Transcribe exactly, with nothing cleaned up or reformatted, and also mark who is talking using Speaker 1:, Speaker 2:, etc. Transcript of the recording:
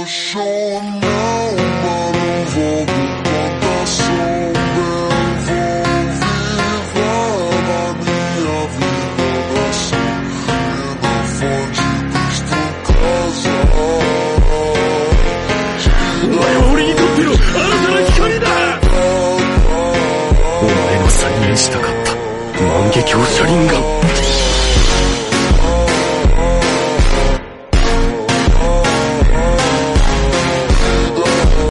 Speaker 1: したかった万華鏡車輪ガン。